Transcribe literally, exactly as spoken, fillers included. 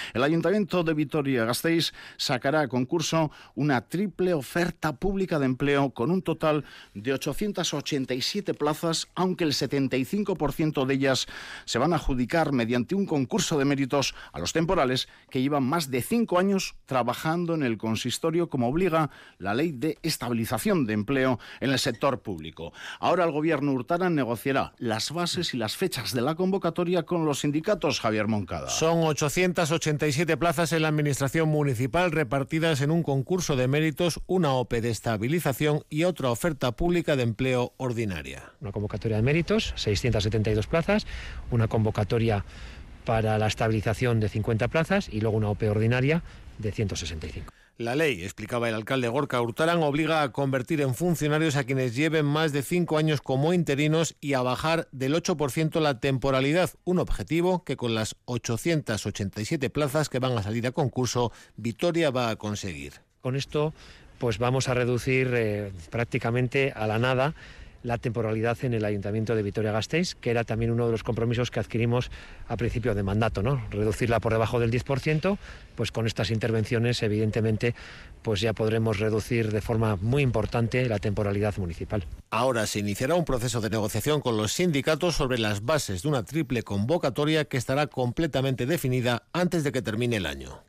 El Ayuntamiento de Vitoria-Gasteiz sacará a concurso una triple oferta pública de empleo con un total de ochocientas ochenta y siete plazas, aunque el setenta y cinco por ciento de ellas se van a adjudicar mediante un concurso de méritos a los temporales que llevan más de cinco años trabajando en el consistorio, como obliga la Ley de Estabilización de Empleo en el sector público. Ahora el Gobierno Urtaran negociará las bases y las fechas de la convocatoria con los sindicatos. Javier Moncada. Son ochocientas ochenta y siete plazas en la Administración municipal repartidas en un concurso de méritos, una O P E de estabilización y otra oferta pública de empleo ordinaria. Una convocatoria de méritos, seiscientas setenta y dos plazas, una convocatoria para la estabilización de cincuenta plazas y luego una O P E ordinaria de ciento sesenta y cinco. La ley, explicaba el alcalde Gorka Urtaran, obliga a convertir en funcionarios a quienes lleven más de cinco años como interinos y a bajar del ocho por ciento la temporalidad, un objetivo que con las ochocientas ochenta y siete plazas que van a salir a concurso, Vitoria va a conseguir. Con esto pues vamos a reducir eh, prácticamente a la nada la temporalidad en el Ayuntamiento de Vitoria-Gasteiz, que era también uno de los compromisos que adquirimos a principio de mandato, ¿no? Reducirla por debajo del diez por ciento, pues con estas intervenciones, evidentemente, pues ya podremos reducir de forma muy importante la temporalidad municipal. Ahora se iniciará un proceso de negociación con los sindicatos sobre las bases de una triple convocatoria que estará completamente definida antes de que termine el año.